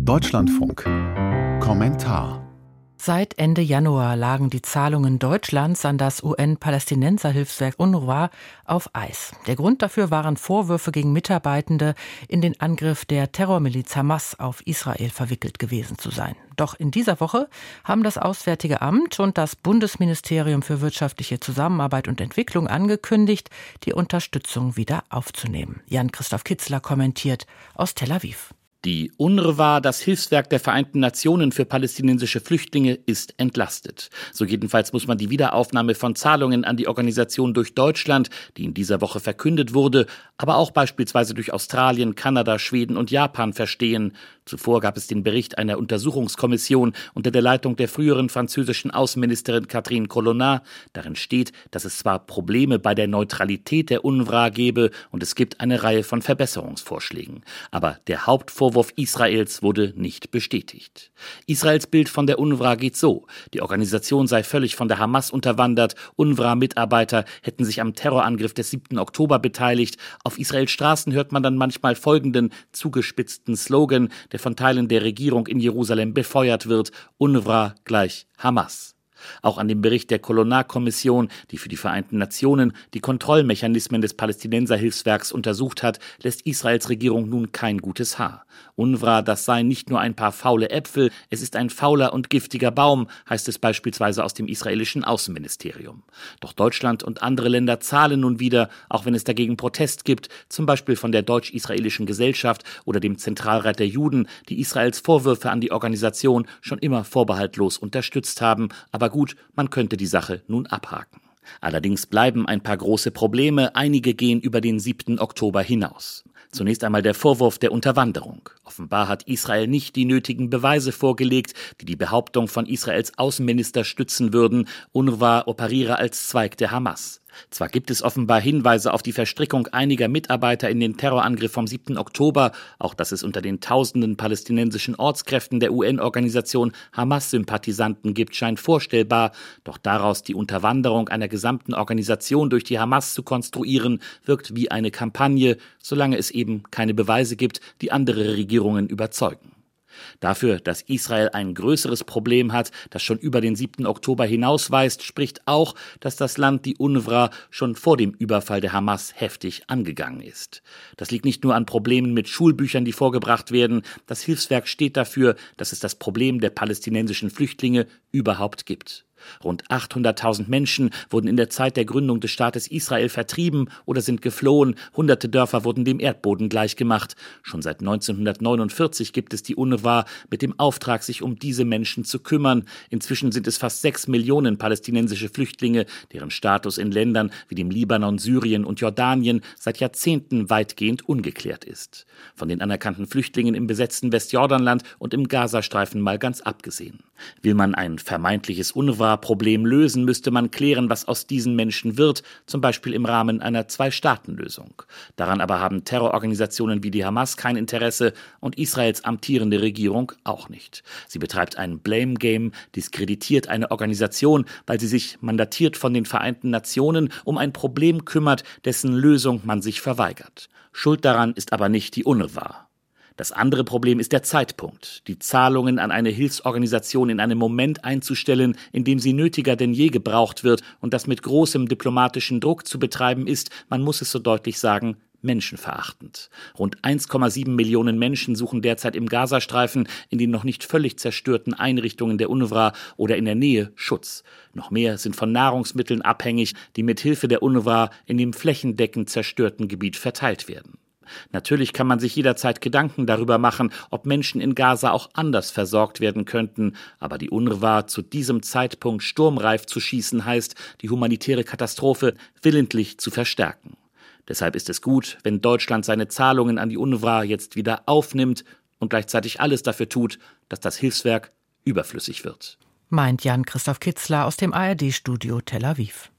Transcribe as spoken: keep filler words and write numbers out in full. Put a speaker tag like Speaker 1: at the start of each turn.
Speaker 1: Deutschlandfunk. Kommentar.
Speaker 2: Seit Ende Januar lagen die Zahlungen Deutschlands an das U N-Palästinenser-Hilfswerk UNRWA auf Eis. Der Grund dafür waren Vorwürfe gegen Mitarbeitende, in den Angriff der Terrormiliz Hamas auf Israel verwickelt gewesen zu sein. Doch in dieser Woche haben das Auswärtige Amt und das Bundesministerium für wirtschaftliche Zusammenarbeit und Entwicklung angekündigt, die Unterstützung wieder aufzunehmen. Jan-Christoph Kitzler kommentiert aus Tel Aviv.
Speaker 3: Die UNRWA, das Hilfswerk der Vereinten Nationen für palästinensische Flüchtlinge, ist entlastet. So jedenfalls muss man die Wiederaufnahme von Zahlungen an die Organisation durch Deutschland, die in dieser Woche verkündet wurde, aber auch beispielsweise durch Australien, Kanada, Schweden und Japan verstehen. Zuvor gab es den Bericht einer Untersuchungskommission unter der Leitung der früheren französischen Außenministerin Catherine Colonna. Darin steht, dass es zwar Probleme bei der Neutralität der UNRWA gebe und es gibt eine Reihe von Verbesserungsvorschlägen. Aber der Hauptvorwurf Israels wurde nicht bestätigt. Israels Bild von der UNRWA geht so: Die Organisation sei völlig von der Hamas unterwandert, UNRWA-Mitarbeiter hätten sich am Terrorangriff des siebten Oktober beteiligt. Auf Israels Straßen hört man dann manchmal folgenden zugespitzten Slogan, der von Teilen der Regierung in Jerusalem befeuert wird: UNRWA gleich Hamas. Auch an dem Bericht der Colonna-Kommission, die für die Vereinten Nationen die Kontrollmechanismen des Palästinenser-Hilfswerks untersucht hat, lässt Israels Regierung nun kein gutes Haar. UNRWA, das seien nicht nur ein paar faule Äpfel, es ist ein fauler und giftiger Baum, heißt es beispielsweise aus dem israelischen Außenministerium. Doch Deutschland und andere Länder zahlen nun wieder, auch wenn es dagegen Protest gibt, zum Beispiel von der Deutsch-Israelischen Gesellschaft oder dem Zentralrat der Juden, die Israels Vorwürfe an die Organisation schon immer vorbehaltlos unterstützt haben. Aber gut, man könnte die Sache nun abhaken. Allerdings bleiben ein paar große Probleme, einige gehen über den siebten Oktober hinaus. Zunächst einmal der Vorwurf der Unterwanderung. Offenbar hat Israel nicht die nötigen Beweise vorgelegt, die die Behauptung von Israels Außenminister stützen würden, UNRWA operiere als Zweig der Hamas. Zwar gibt es offenbar Hinweise auf die Verstrickung einiger Mitarbeiter in den Terrorangriff vom siebten Oktober, auch dass es unter den tausenden palästinensischen Ortskräften der U N-Organisation Hamas-Sympathisanten gibt, scheint vorstellbar, doch daraus die Unterwanderung einer gesamten Organisation durch die Hamas zu konstruieren, wirkt wie eine Kampagne, solange es eben keine Beweise gibt, die andere Regierungen überzeugen. Dafür, dass Israel ein größeres Problem hat, das schon über den siebten Oktober hinausweist, spricht auch, dass das Land die UNRWA schon vor dem Überfall der Hamas heftig angegangen ist. Das liegt nicht nur an Problemen mit Schulbüchern, die vorgebracht werden. Das Hilfswerk steht dafür, dass es das Problem der palästinensischen Flüchtlinge überhaupt gibt. Rund achthunderttausend Menschen wurden in der Zeit der Gründung des Staates Israel vertrieben oder sind geflohen. Hunderte Dörfer wurden dem Erdboden gleichgemacht. Schon seit neunzehnhundertneunundvierzig gibt es die UNRWA mit dem Auftrag, sich um diese Menschen zu kümmern. Inzwischen sind es fast sechs Millionen palästinensische Flüchtlinge, deren Status in Ländern wie dem Libanon, Syrien und Jordanien seit Jahrzehnten weitgehend ungeklärt ist. Von den anerkannten Flüchtlingen im besetzten Westjordanland und im Gazastreifen mal ganz abgesehen. Will man ein vermeintliches UNRWA-Problem lösen, müsste man klären, was aus diesen Menschen wird, zum Beispiel im Rahmen einer Zwei-Staaten-Lösung. Daran aber haben Terrororganisationen wie die Hamas kein Interesse und Israels amtierende Regierung auch nicht. Sie betreibt ein Blame-Game, diskreditiert eine Organisation, weil sie sich, mandatiert von den Vereinten Nationen, um ein Problem kümmert, dessen Lösung man sich verweigert. Schuld daran ist aber nicht die UNRWA. Das andere Problem ist der Zeitpunkt, die Zahlungen an eine Hilfsorganisation in einem Moment einzustellen, in dem sie nötiger denn je gebraucht wird und das mit großem diplomatischen Druck zu betreiben ist, man muss es so deutlich sagen, menschenverachtend. Rund eins Komma sieben Millionen Menschen suchen derzeit im Gazastreifen in den noch nicht völlig zerstörten Einrichtungen der UNRWA oder in der Nähe Schutz. Noch mehr sind von Nahrungsmitteln abhängig, die mit Hilfe der UNRWA in dem flächendeckend zerstörten Gebiet verteilt werden. Natürlich kann man sich jederzeit Gedanken darüber machen, ob Menschen in Gaza auch anders versorgt werden könnten, aber die UNRWA zu diesem Zeitpunkt sturmreif zu schießen heißt, die humanitäre Katastrophe willentlich zu verstärken. Deshalb ist es gut, wenn Deutschland seine Zahlungen an die UNRWA jetzt wieder aufnimmt und gleichzeitig alles dafür tut, dass das Hilfswerk überflüssig wird.
Speaker 2: Meint Jan-Christoph Kitzler aus dem A R D-Studio Tel Aviv.